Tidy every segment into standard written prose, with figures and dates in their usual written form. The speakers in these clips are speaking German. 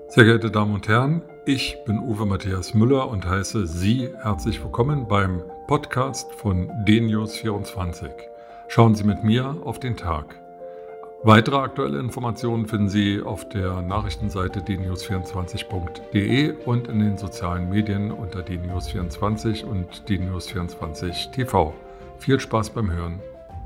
Sehr geehrte Damen und Herren, ich bin Uwe Matthias Müller und heiße Sie herzlich willkommen beim Podcast von dnews24. Schauen Sie mit mir auf den Tag. Weitere aktuelle Informationen finden Sie auf der Nachrichtenseite dnews24.de und in den sozialen Medien unter dnews24 und dnews24 TV. Viel Spaß beim Hören.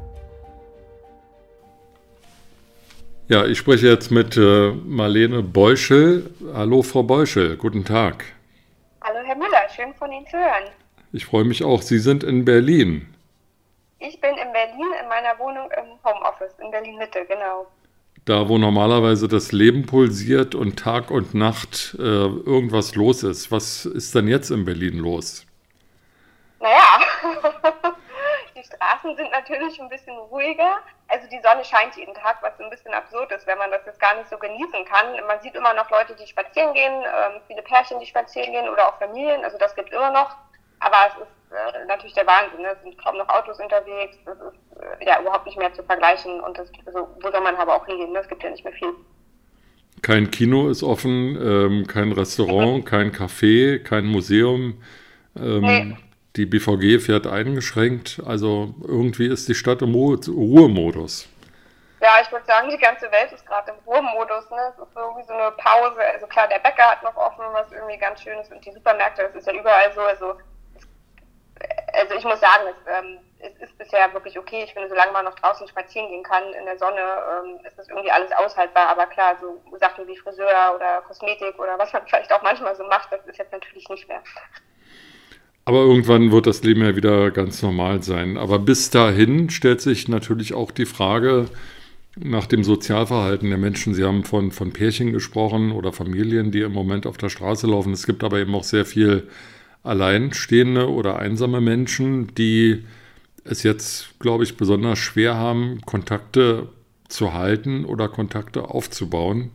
Ja, ich spreche jetzt mit Marlene Beuschel. Hallo Frau Beuschel, guten Tag. Hallo Herr Müller, schön von Ihnen zu hören. Ich freue mich auch. Sie sind in Berlin. Ich bin in Berlin in meiner Wohnung im Homeoffice, in Berlin-Mitte, genau. Da, wo normalerweise das Leben pulsiert und Tag und Nacht irgendwas los ist. Was ist denn jetzt in Berlin los? Naja, die Straßen sind natürlich ein bisschen ruhiger. Also die Sonne scheint jeden Tag, was ein bisschen absurd ist, wenn man das jetzt gar nicht so genießen kann. Man sieht immer noch Leute, die spazieren gehen, viele Pärchen, die spazieren gehen oder auch Familien. Also das gibt immer noch. Aber es ist natürlich der Wahnsinn. Es sind kaum noch Autos unterwegs. Das ist ja überhaupt nicht mehr zu vergleichen. Und das, also, wo soll man aber auch hingehen? Es gibt ja nicht mehr viel. Kein Kino ist offen, kein Restaurant, kein Café, kein Museum. Nee. Die BVG fährt eingeschränkt. Also irgendwie ist die Stadt im Ruhemodus. Ja, ich würde sagen, die ganze Welt ist gerade im Ruhemodus. Ne? Es ist so wie so eine Pause. Also klar, der Bäcker hat noch offen, was irgendwie ganz schön ist. Und die Supermärkte, das ist ja überall so. Also ich muss sagen, es ist bisher wirklich okay. Ich finde, solange man noch draußen spazieren gehen kann in der Sonne, ist das irgendwie alles aushaltbar. Aber klar, so Sachen wie Friseur oder Kosmetik oder was man vielleicht auch manchmal so macht, das ist jetzt natürlich nicht mehr. Aber irgendwann wird das Leben ja wieder ganz normal sein. Aber bis dahin stellt sich natürlich auch die Frage nach dem Sozialverhalten der Menschen. Sie haben von Pärchen gesprochen oder Familien, die im Moment auf der Straße laufen. Es gibt aber eben auch sehr viel alleinstehende oder einsame Menschen, die es jetzt, glaube ich, besonders schwer haben, Kontakte zu halten oder Kontakte aufzubauen.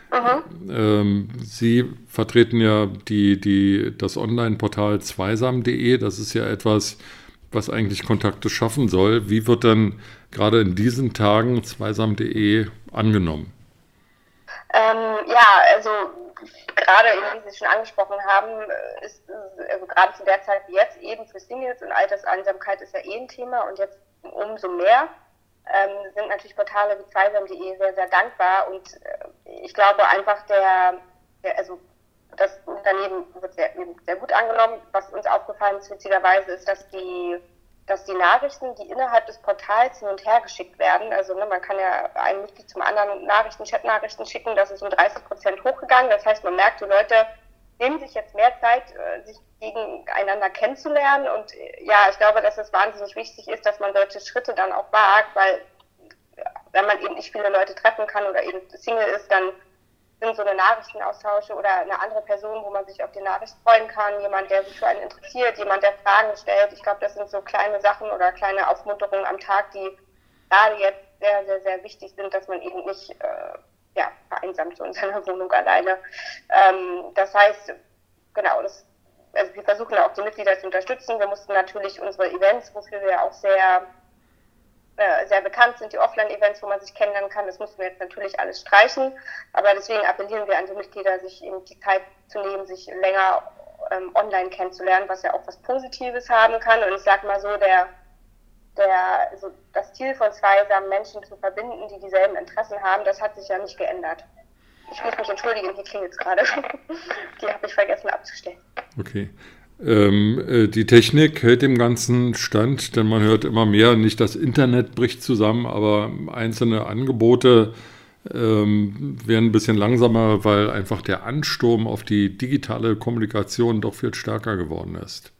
Sie vertreten ja das Online-Portal zweisam.de. Das ist ja etwas, was eigentlich Kontakte schaffen soll. Wie wird dann gerade in diesen Tagen zweisam.de angenommen? Also gerade eben, wie Sie schon angesprochen haben, ist also gerade zu der Zeit wie jetzt eben für Singles und Alterseinsamkeit ist ja ein Thema und jetzt umso mehr. Sind natürlich Portale wie zweisam.de sehr, sehr dankbar und ich glaube einfach also das Unternehmen wird sehr gut angenommen. Was uns aufgefallen ist witzigerweise ist, dass die Nachrichten, die innerhalb des Portals hin und her geschickt werden, also man kann ja einem Mitglied zum anderen Chatnachrichten schicken, das ist um 30% hochgegangen. Das heißt, man merkt, die Leute nehmen sich jetzt mehr Zeit, sich gegeneinander kennenzulernen. Und ja, ich glaube, dass es wahnsinnig wichtig ist, dass man solche Schritte dann auch wagt, weil wenn man eben nicht viele Leute treffen kann oder eben Single ist, dann sind so eine Nachrichtenaustausche oder eine andere Person, wo man sich auf die Nachricht freuen kann, jemand, der sich für einen interessiert, jemand, der Fragen stellt. Ich glaube, das sind so kleine Sachen oder kleine Aufmunterungen am Tag, die gerade jetzt sehr, sehr, sehr wichtig sind, dass man eben nicht vereinsamt so in seiner Wohnung alleine. Das heißt, genau, also wir versuchen auch die Mitglieder zu unterstützen. Wir mussten natürlich unsere Events, wofür wir auch sehr bekannt sind, die Offline-Events, wo man sich kennenlernen kann, das mussten wir jetzt natürlich alles streichen. Aber deswegen appellieren wir an die Mitglieder, sich eben die Zeit zu nehmen, sich länger online kennenzulernen, was ja auch was Positives haben kann. Und ich sage mal so, das Ziel von Zweisam, Menschen zu verbinden, die dieselben Interessen haben, das hat sich ja nicht geändert. Ich muss mich entschuldigen, hier klingelt es gerade. Die habe ich vergessen abzustellen. Okay. Die Technik hält dem Ganzen stand, denn man hört immer mehr, nicht das Internet bricht zusammen, aber einzelne Angebote werden ein bisschen langsamer, weil einfach der Ansturm auf die digitale Kommunikation doch viel stärker geworden ist.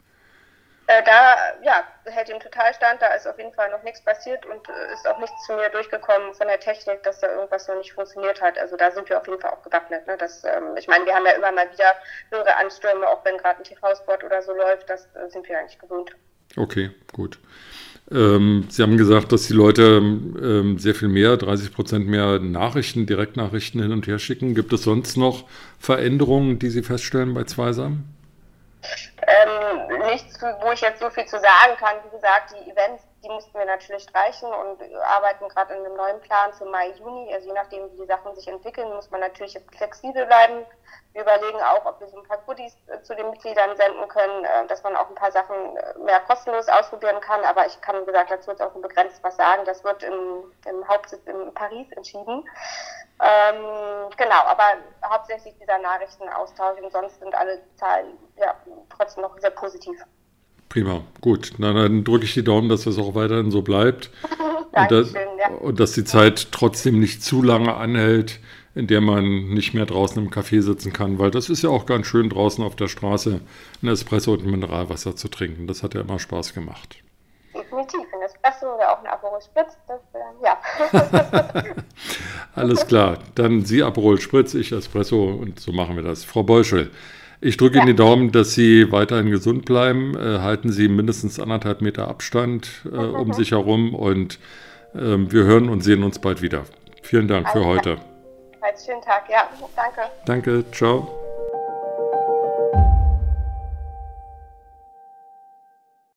Hält ihm total stand, da ist auf jeden Fall noch nichts passiert und ist auch nichts zu mir durchgekommen von der Technik, dass da irgendwas noch nicht funktioniert hat. Also da sind wir auf jeden Fall auch gewappnet. Ne? Ich meine, wir haben ja immer mal wieder höhere Anstürme, auch wenn gerade ein TV-Spot oder so läuft, das sind wir eigentlich gewohnt. Okay, gut. Sie haben gesagt, dass die Leute sehr viel mehr, 30% mehr Direktnachrichten hin und her schicken. Gibt es sonst noch Veränderungen, die Sie feststellen bei Zweisam? Nichts, wo ich jetzt so viel zu sagen kann. Wie gesagt, die Events die mussten wir natürlich streichen und arbeiten gerade in einem neuen Plan zum Mai, Juni. Also je nachdem, wie die Sachen sich entwickeln, muss man natürlich flexibel bleiben. Wir überlegen auch, ob wir so ein paar Goodies zu den Mitgliedern senden können, dass man auch ein paar Sachen mehr kostenlos ausprobieren kann. Aber ich kann, wie gesagt, dazu jetzt auch nur begrenzt was sagen. Das wird im Hauptsitz in Paris entschieden. Genau, aber hauptsächlich dieser Nachrichtenaustausch und sonst sind alle Zahlen ja trotzdem noch sehr positiv. Prima, gut. Na, dann drücke ich die Daumen, dass das auch weiterhin so bleibt. Und dass die Zeit trotzdem nicht zu lange anhält, in der man nicht mehr draußen im Café sitzen kann, weil das ist ja auch ganz schön, draußen auf der Straße ein Espresso und ein Mineralwasser zu trinken. Das hat ja immer Spaß gemacht. Definitiv, ein Espresso oder auch ein Aperol Spritz, ja. Alles klar, dann Sie Aperol Spritz, ich Espresso und so machen wir das. Frau Beuschel, ich drücke Ihnen die Daumen, dass Sie weiterhin gesund bleiben. Halten Sie mindestens 1,5 Meter Abstand um sich herum und wir hören und sehen uns bald wieder. Vielen Dank für heute. Schönen Tag, ja. Danke. Danke, ciao.